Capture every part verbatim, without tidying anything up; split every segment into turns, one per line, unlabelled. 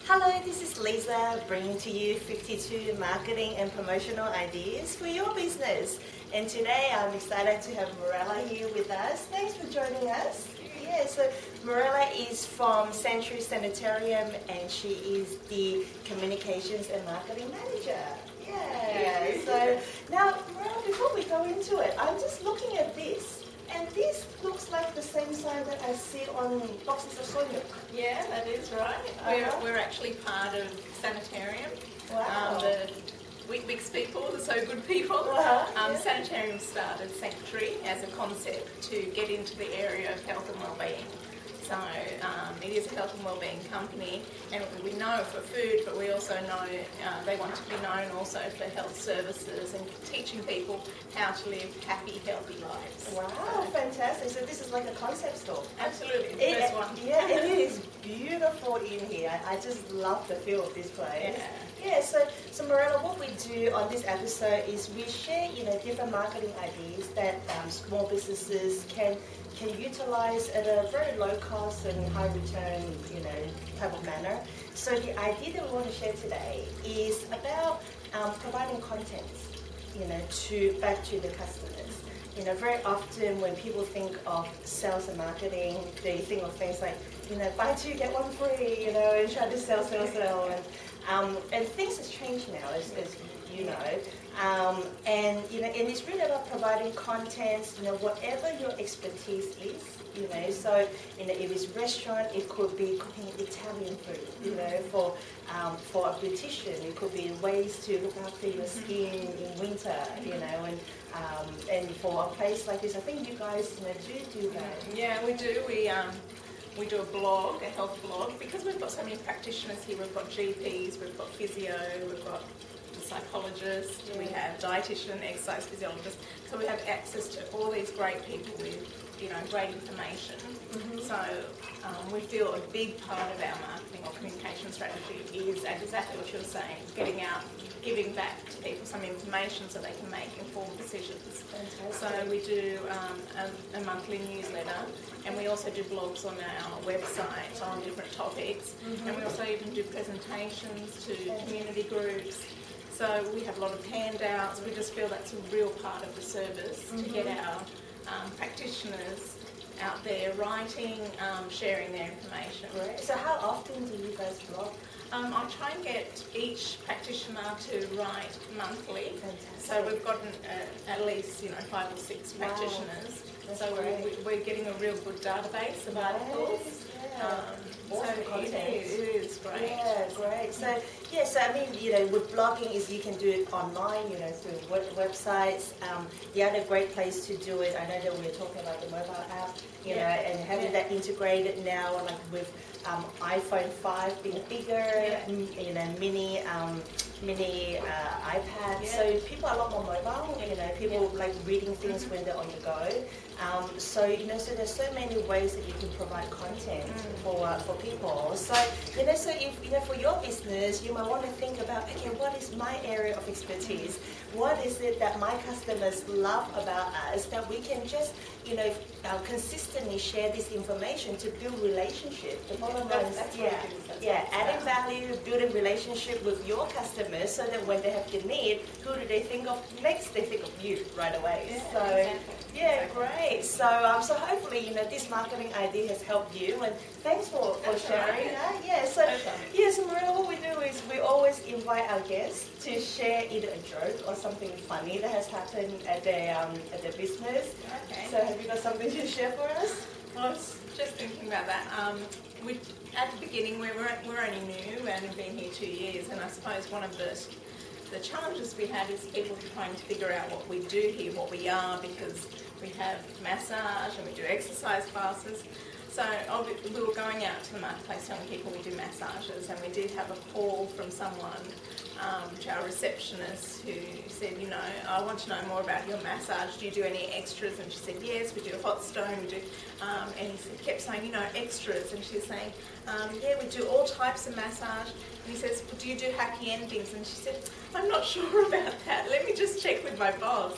Hello, this is Lisa bringing to you fifty-two marketing and promotional ideas for your business. And today I'm excited to have Morella here with us. Thanks for joining us. Yeah, so Morella is from Century Sanitarium and she is the Communications and Marketing Manager. Yeah, so now Morella, before we go into it, I'm just looking at this. And this looks like the same sign that I see on boxes of soy milk.
Yeah, that is right.
Uh-huh.
We're, we're actually part of Sanitarium.
Wow.
Um, the Weet-Bix people, the So Good people.
Uh-huh.
Um,
Yeah.
Sanitarium started Sanctuary as a concept to get into the area of health and wellbeing. So um, it is a health and wellbeing company, and we know it for food, but we also know uh, they want to be known also for health services and teaching people how to live happy, healthy lives.
Wow, fantastic. So this is like a concept store.
Absolutely, the
It-
first one.
Yeah, it is beautiful in here. I just love the feel of this place.
Yeah.
Yeah, so, so Morella, what we do on this episode is we share, you know, different marketing ideas that um, small businesses can can utilize at a very low cost and high return, you know, type of manner. So the idea that we want to share today is about um, providing content, you know, to back to the customers. You know, very often when people think of sales and marketing, they think of things like, you know, buy two, get one free, you know, and try to sell, sell, sell. And, um, and things has changed now, as, as you know. Um, and, you know, and it's really about providing content, you know, whatever your expertise is, you know. So, you know, if it's restaurant, it could be cooking Italian food, you know, for um, for a beautician, it could be ways to look after your skin in winter, you know, and um, and for a place like this, I think you guys, you know, do do that.
Yeah, we do. We um, we do a blog, a health blog, because we've got so many practitioners here. We've got G Ps, we've got physio, we've got psychologists,
Yeah.
we have dietitian, exercise physiologists. So we have access to all these great people with, you know, great information.
Mm-hmm.
So um, we feel a big part of our marketing or communication strategy is exactly what you're saying, getting out, giving back to people some information so they can make informed decisions.
Fantastic.
So we do um, a, a monthly newsletter, and we also do blogs on our website on different topics,
Mm-hmm.
and we also even do presentations to community groups. So we have a lot of handouts. We just feel that's a real part of the service
Mm-hmm.
to get our um, practitioners out there writing, um, sharing their information.
Great. So how often do you guys blog?
Um, I try and get each practitioner to write monthly.
Fantastic.
So we've got an, uh, at least, you know, five or six
Wow.
practitioners.
That's
so
great.
we're, we're getting a real good database of articles.
Nice, yeah.
Um,
Awesome
so
content.
it is, it is great.
Yeah, great. So, yeah, so I mean, you know, with blogging is you can do it online, you know, through web- websites. Um, the other great place to do it, I know that we're talking about the mobile app, you
Yeah.
know, and having
Yeah.
that integrated now, like with um, iPhone five being bigger,
Yeah.
m- you know, mini, um, mini uh, iPad.
Yeah.
So people are a lot more mobile, you know, people like reading things when they're on the go. Um, so, you know, so there's so many ways that you can provide content
Mm.
for uh, for people. So, you know, so if, you know, for your business, you might want to think about, okay, what is my area of expertise? What is it that my customers love about us that we can just, you know, uh, consistently share this information to build relationship? The bottom line
That's-
is,
that's what
yeah,
it is. That's
yeah,
what it's
adding
about.
value, building relationship with your customers so that when they have the need, who do they think of next? They think of you right away.
Yeah,
so,
exactly.
yeah,
Exactly.
great. So, um, so hopefully, you know, this marketing idea has helped you, and thanks for, for
That's all
sharing
right.
that. Yeah, so,
No problem.
yeah, so Maria, what we do is we always invite our guests to share either a joke or something funny that has happened at their um, at their business.
Okay.
So, have you got something to share for us?
I was just thinking about that. Um, we, at the beginning, we were, we're only new, we only been here two years, and I suppose one of the the challenges we had is people trying to figure out what we do here, what we are, because we have massage and we do exercise classes. So obvi- we were going out to the marketplace telling people we do massages, and we did have a call from someone, um, to our receptionist, who said, you know, I want to know more about your massage. Do you do any extras? And she said, yes, we do a hot stone, we do, um, and he said, kept saying, you know, extras. And she was saying, um, yeah, we do all types of massage. And he says, well, do you do happy endings? And she said, I'm not sure about that. Let me just check with my boss.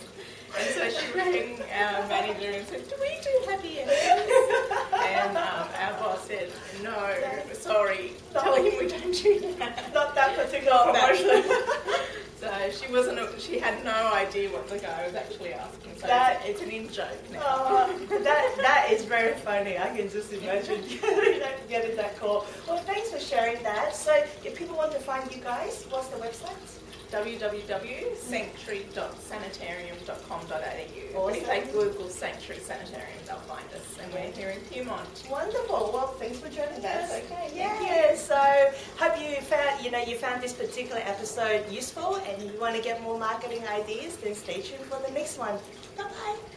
And so she rang our manager and said, do we do happy endings? And um, our boss said, no, sorry, tell him we don't do that.
Not that particular promotion.
So she wasn't. She had no idea what the guy was actually asking. So
that,
it's, it's an in joke now.
Uh, that that is very funny. I can just imagine getting that, getting that call. Well, thanks for sharing that. So, if people want to find you guys, what's the website?
w w w dot sanctuary dot sanitarium dot com dot a u.
Awesome.
If they Google Sanctuary Sanitarium, they'll find us, and we're here in Pyrmont.
Wonderful. Well, thanks for joining us.
That's okay.
Thank you. So, hope you found you know you found this particular episode useful, and you want to get more marketing ideas, then stay tuned for the next one. Bye bye.